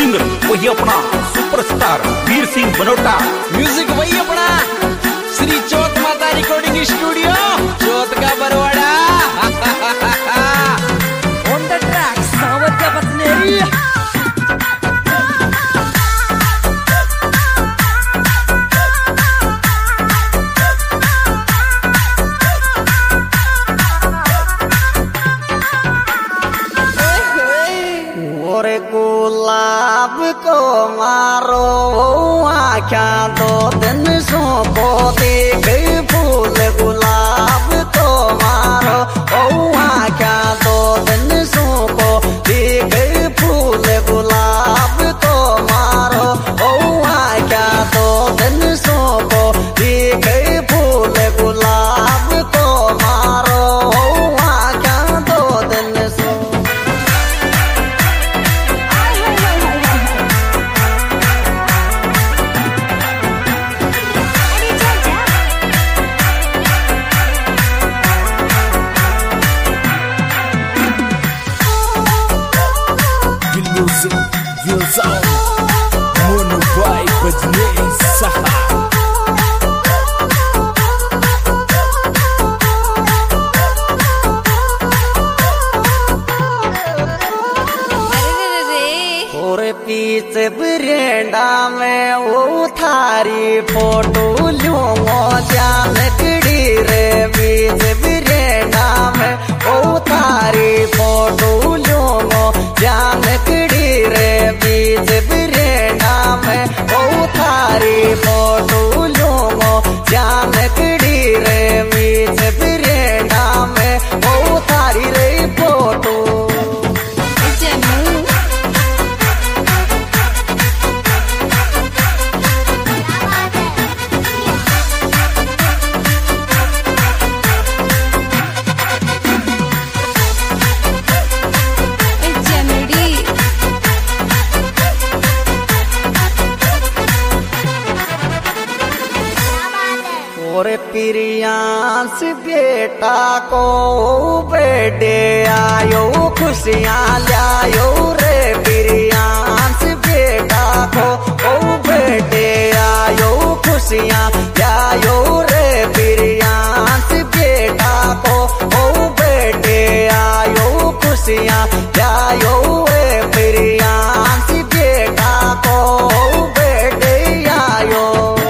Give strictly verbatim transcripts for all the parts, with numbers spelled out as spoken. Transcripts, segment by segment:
Singer वही अपना superstar Veer Singh Banota, music वही अपना श्री चौथ माता रिकॉर्डिंग स्टूडियो चौथ का Barwara. On the track Sawar का बसनेरी। गुलाब को मारो आख्या दो दिन सो को देख फूल गुलाब को मारो ओ आख्या दो दिन सो को देख फूल गुलाब को मारो ओ आख्या दो दिन सो को देख फूल गुलाब को मारो ओ आख्या दो दिन सो। पीछे बरेंडा में वो थारी फोटो लूंगो जान कड़ी रे बीच बरेंडा में वो थारी फोटो लूंगो जान कड़ी रे बीच बरेंडा में वो थारी फोटो लूंगो जान कड़ी रे बीच बरेंडा में वो थारी रे फोटो। और प्रियांश बेटा को बेटे आयो खुशियाँ लायो रे प्रियांश बेटा को ओ बेटे आयो खुशियाँ लायो रे प्रियांश बेटा को ओ बेटे आयो खुशियाँ लायो रे प्रियांश बेटा को ओ बेटे आयो।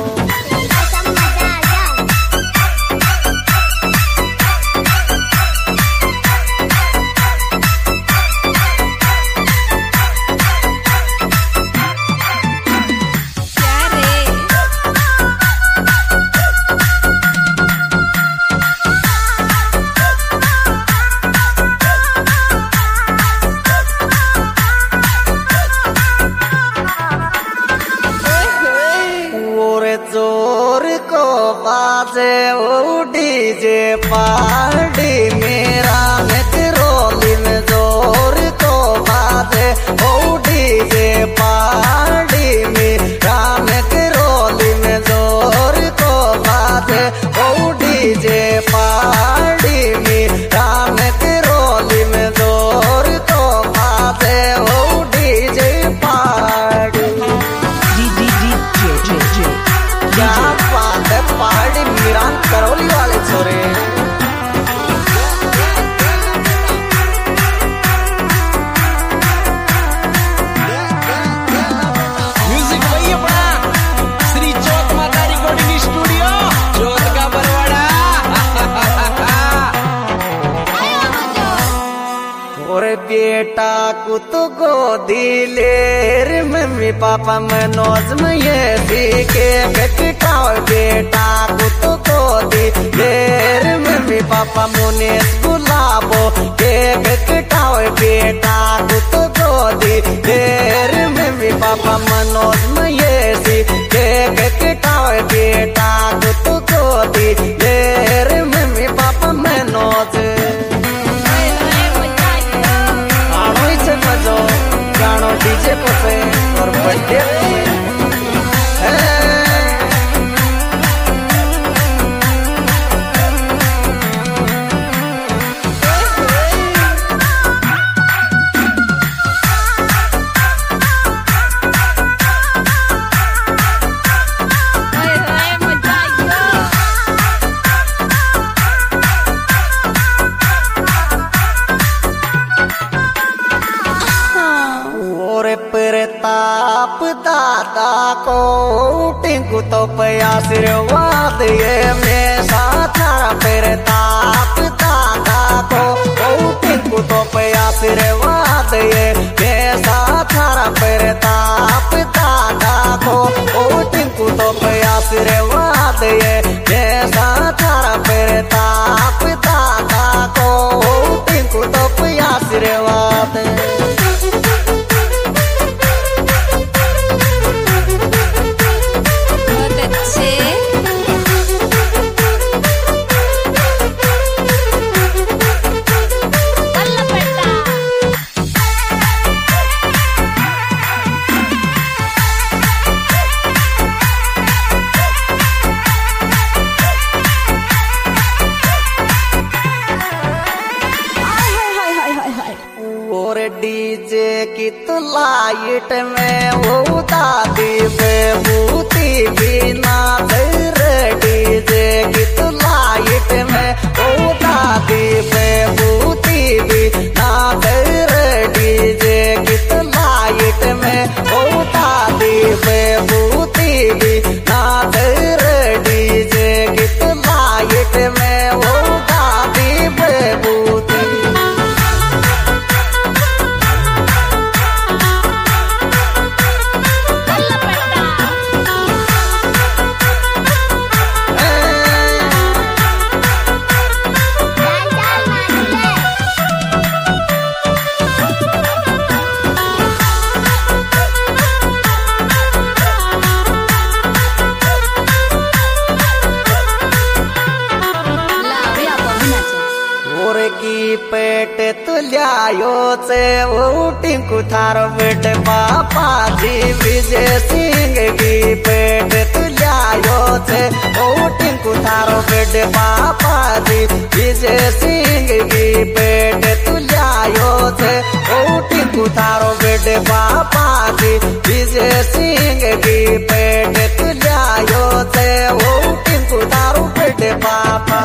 जोर को बाजे ओ डीजे पार्टी मेरा मेट्रोली में जोर को बाजे ओ डीजे पार्टी मेरा मेट्रोली में जोर को बाजे ओ डीजे पार्टी मेरा मेट्रोली में जोर को बाजे ओ डीजे पार्टी। क्या बात है पार्टी मीरान करौली वाले छोरे। म्यूजिक वही अपना श्री चौथ माता रिकॉर्डिंग स्टूडियो चौथ का बरवाड़ा। और बेटा को तो गोदी लेर मम्मी पापा मनोज में ये सीखे बेटा बेटा को तो गोदी लेर मम्मी पापा मुनेश गुलाबो के बेटा बेटा को तो गोदी लेर मम्मी पापा मनोज में ये सीखे बेटा बेटा को तो गोदी लेर मम्मी पापा मनोज। गानो डीजे पे और बर्थडे और प्रताप दादा को टिंकू तो पे आशीर्वाद ये में साथा प्रताप दादा को टिंकू तो पे आशीर्वाद ये में साथा प्रताप दादा को टिंकू तो पे आशीर्वाद ये में साथा प्रताप दादा को टिंकू तो पे आशीर्वाद। डीजे की तो लाइट में वो दादी बेबूती भी नाच रे। डीजे की तो लाइट में वो दादी बेबूती भी नाच रे। डीजे की तो लाइट में वो दादी बेबूती भी नाच रे। डीजे की तो लाइट में वो दादी बेबूती। पेट तुलियायो से वो टिंकू थारो बेटे पापा जी विजय सिंह की पेट तुलियायो से वो टिंकू थारो बेटे पापा जी विजय सिंह की पेट तुलियायो से वो टिंकू थारो बेटे पापा जी विजय सिंह की पेट तुलियायो से वो टिंकू थारो बेटे पापा।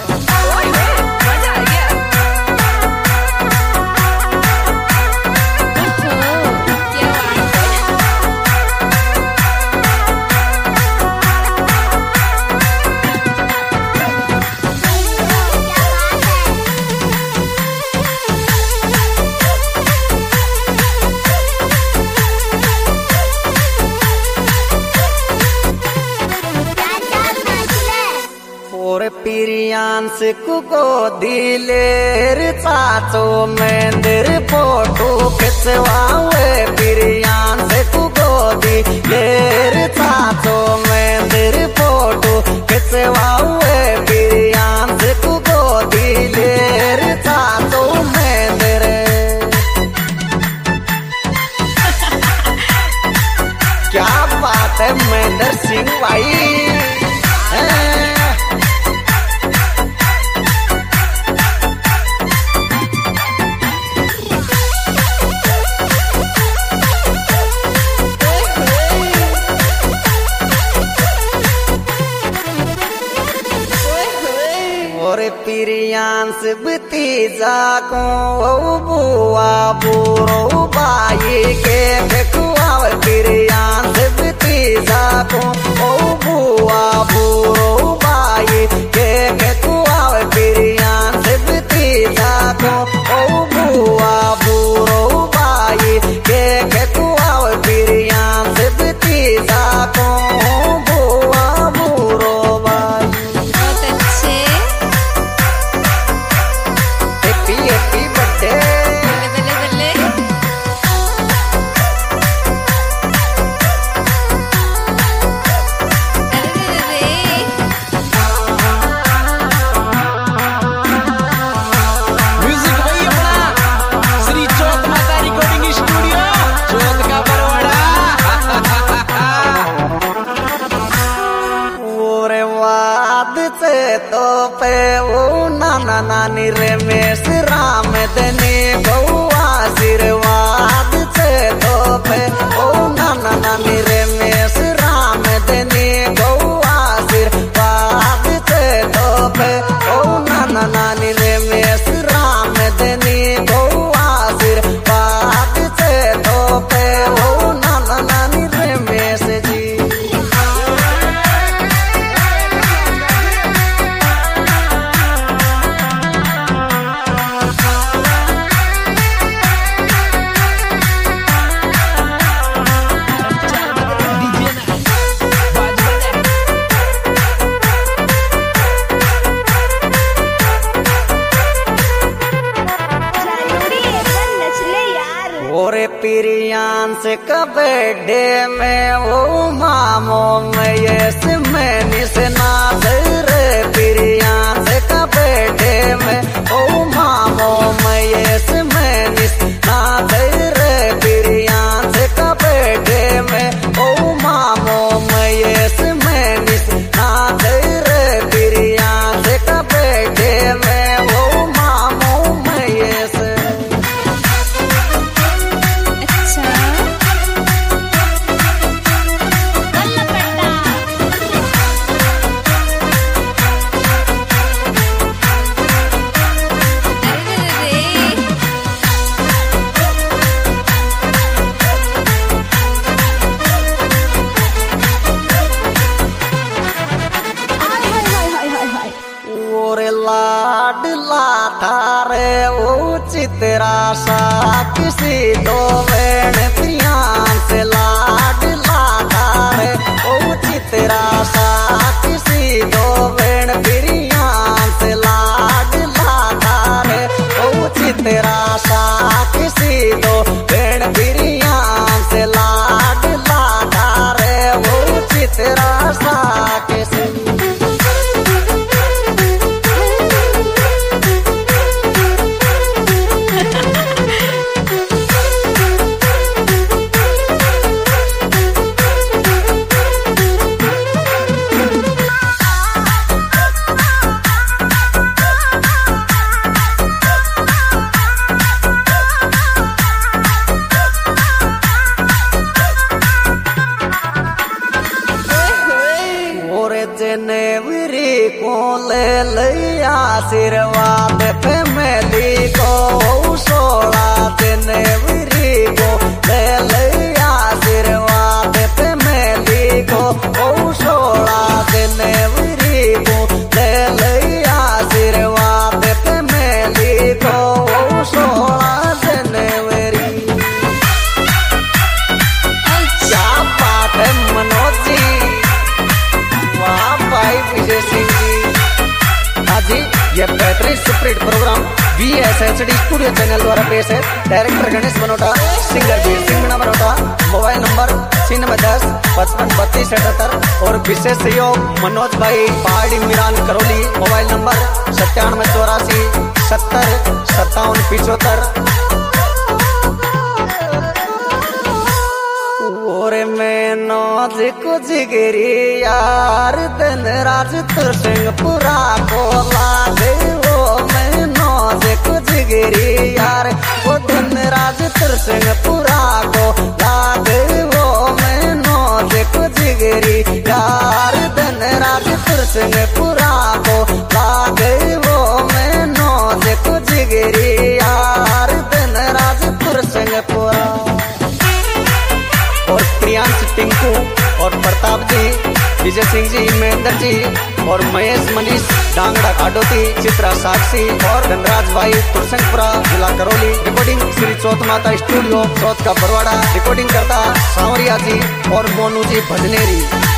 पिरियांस को दिलेर चाचो मेंदर फोटो खिंचवावे। पिरियांस को दिलेर चाचो मेंदर फोटो खिंचवावे। पिरियांस को दिलेर चाचो मेंदर। क्या बात है महेंद्र सिंह भाई। पिरियांस भतीजा को बुआ बुरो बाई के फेकुआव। पिरियांस भतीजा को बुआ बुरो बाई के फेकुआव। पिरियांस भतीजा को बुआ बुरो बाई के फेकुआव। पिरियांस भतीजा को बुआ बुरो बाई। Happy birthday. म्यूजिक भाई अपना श्री चौथ माता रिकॉर्डिंग स्टूडियो चौथ का बरवाड़ा। ओरे वाद से तो पे वो नाना नानी रमेश राम दनी गौ आशीर्वाद से तो पे ओ नाना नानी रमेश राम दनी गौ आशीर्वाद से तो पे ओ नाना नानी रमेश राम दनी गौ आशीर्वाद से तो पे से कबड्डे में वो मामो में यस में निसना रे प्रिया से कबड्डे में वो मामो में यस में निसना रे प्रिया से कबड्डे में वो मामो में यस में निसना रे प्रिया से कबड्डे में वो मामो में यस। लाडला थारे वो चित्रा सा किसी दो वेण प्रियान से लाडला थारे वो चित्रा सा किसी दो वेण प्रियान से लाडला थारे वो चित्रा सा किसी दो वेण प्रियान से लाडला थारे वो चित्रा सा किसी। जनवरी को ले लिया आशीर्वाद फैमिली को सोलह जनवरी को ले लिया आशीर्वाद फैमिली को सोलह जनवरी को ले लिया आशीर्वाद फैमिली को सोलह जनवरी। क्या बात है मनोज जी, विजय सिंह जी। हाँ जी, यह बेहतरीन superhit programme V S H D studio channel द्वारा पेश है। Director Ganesh Banota, singer Veer Singh Meena Banota. Mobile number छियानवे दस पचपन बत्तीस अठहत्तर और विशेष सहयोग मनोज भाई पहाड़ी मिरान करौली। मोबाइल नंबर सत्तानवे चौरासी सत्तर सत्तावन पिछहत्तर। मैं नौज को जिगरी यार दिन राज सिंहपुरा को लागे वो मैं नौज को जिगरी यार वो दिन राज सिंहपुरा को लागे वो मैं नौज को जिगरी यार दिन राज सिंहपुरा को लागे वो मैं नौज को जिगरी यार दिन राज सिंहपुरा। और प्रियांश टिंकू और प्रताप जी, विजय सिंह जी, महेंद्र जी और महेश मनीष डांगड़ा काडोती, चित्रा साक्षी और धनराज भाई तुरसंगपुरा जिला करौली। रिकॉर्डिंग श्री चौथ माता स्टूडियो चौथ का बरवाड़ा। रिकॉर्डिंग करता सांवरिया जी और मोनू जी भजनेरी।